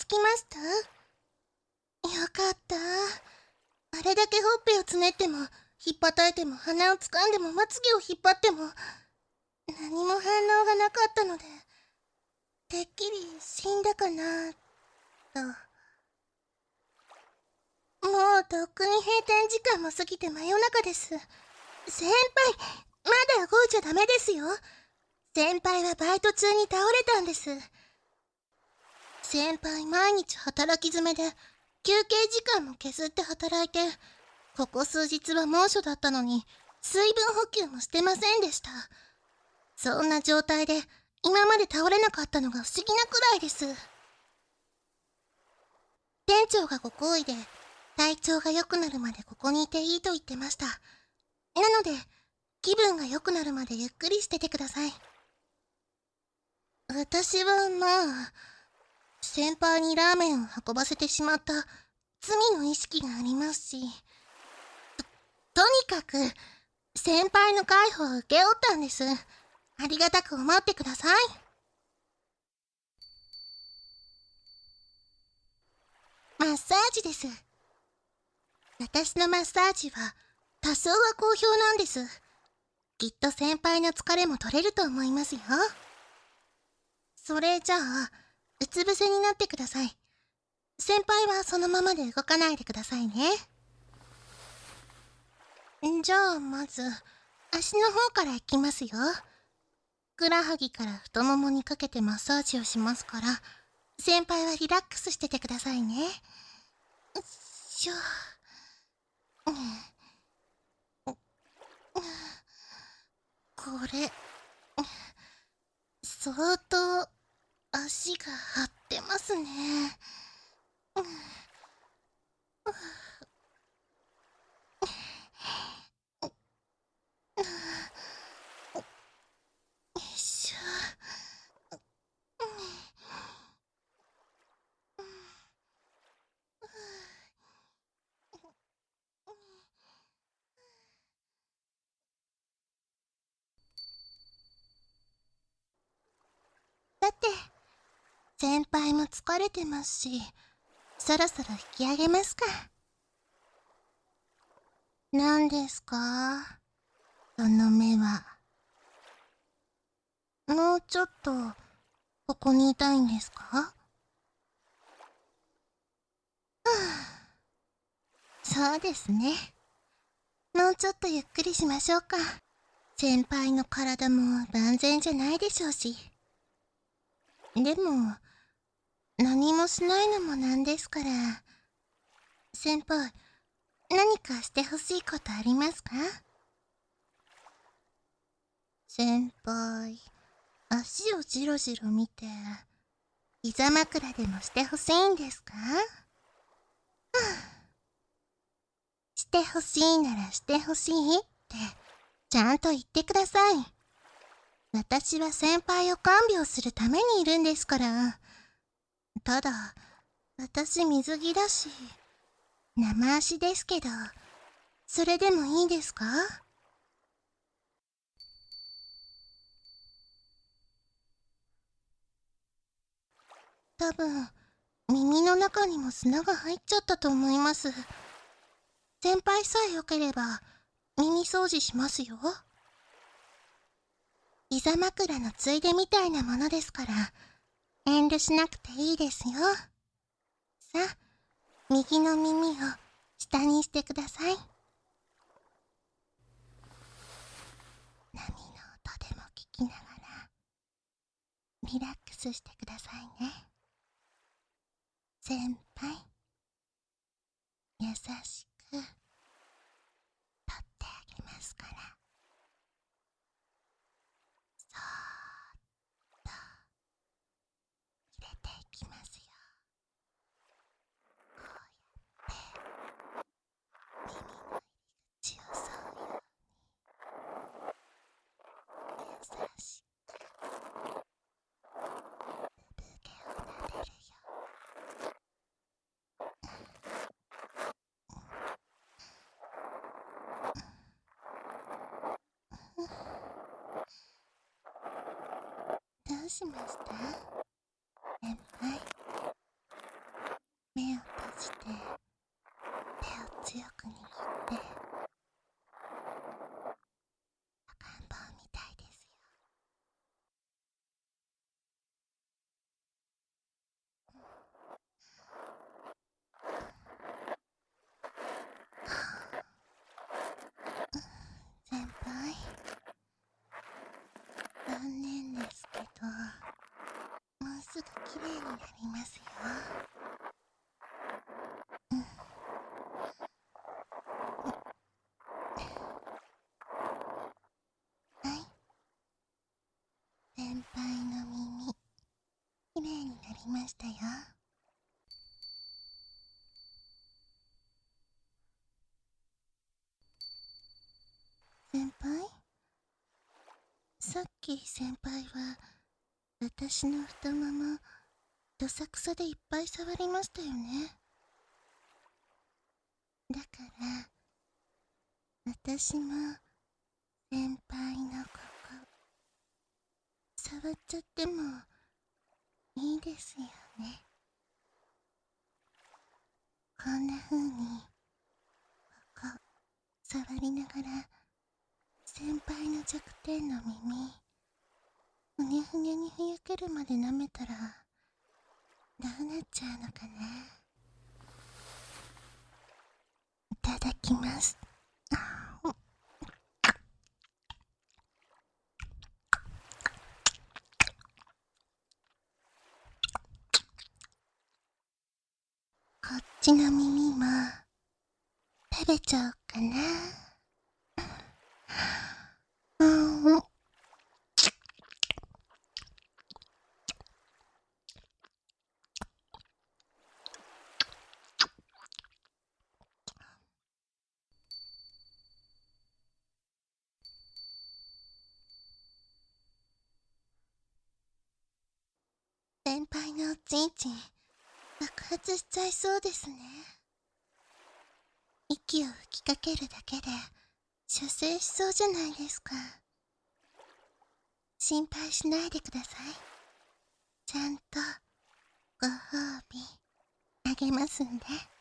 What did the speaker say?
きました？よかった。あれだけほっぺをつねっても、ひっぱたいても、鼻をつかんでも、まつげを引っ張っても、何も反応がなかったので、てっきり死んだかなと。もうとっくに閉店時間も過ぎて真夜中です。先輩、まだ動いちゃダメですよ。先輩はバイト中に倒れたんです。先輩毎日働き詰めで、休憩時間も削って働いて、ここ数日は猛暑だったのに、水分補給もしてませんでした。そんな状態で、今まで倒れなかったのが不思議なくらいです。店長がご厚意で、体調が良くなるまでここにいていいと言ってました。なので、気分が良くなるまでゆっくりしててください。私はまあ、先輩にラーメンを運ばせてしまった罪の意識がありますし、とにかく、先輩の介抱を請け負ったんです。ありがたく思ってください。マッサージです。私のマッサージは、多少は好評なんです。きっと先輩の疲れも取れると思いますよ。それじゃあ、うつ伏せになってください。先輩はそのままで動かないでくださいね。じゃあまず、足の方からいきますよ。ふくらはぎから太ももにかけてマッサージをしますから、先輩はリラックスしててくださいね。よっしょ。これ、相当足が張ってますね。よいしょ。さて、先輩も疲れてますし、そろそろ引き上げますか。何ですか、その目は。もうちょっと、ここにいたいんですか？そうですね。もうちょっとゆっくりしましょうか。先輩の体も万全じゃないでしょうし。でも、何もしないのもなんですから。先輩、何かしてほしいことありますか？先輩、足をじろじろ見て、膝枕でもしてほしいんですか？してほしいならしてほしいって、ちゃんと言ってください。私は先輩を看病するためにいるんですから。ただ、私水着だし、生足ですけど、それでもいいですか？多分、耳の中にも砂が入っちゃったと思います。先輩さえ良ければ、耳掃除しますよ。膝枕のついでみたいなものですから、遠慮しなくていいですよ。さあ、右の耳を下にしてください。波の音でも聞きながら、リラックスしてくださいね。先輩、優しく、取ってあげますから。そーっと、入れていきますよ。こうやって、耳の入り口を沿うように、優しく、産毛を撫でるよ。どうしました？先輩。 して手を強く握って赤ん坊みたいですよ。先輩、残念ですけどもうすぐ綺麗になりますよ。はい、先輩の耳綺麗になりましたよ。先輩、さっき先輩は私の太ももどさくさでいっぱい触りましたよね。だから私も先輩のここ触っちゃってもいいですよね。こんな風にここ触りながら先輩の弱点の耳ふにゃふにゃにふやけるまで舐めたらどうなっちゃうのかな。いただきます。こっちの耳も食べちゃおうかな。先輩のおちんちん爆発しちゃいそうですね。息を吹きかけるだけで射精しそうじゃないですか。心配しないでください。ちゃんとご褒美あげますんで。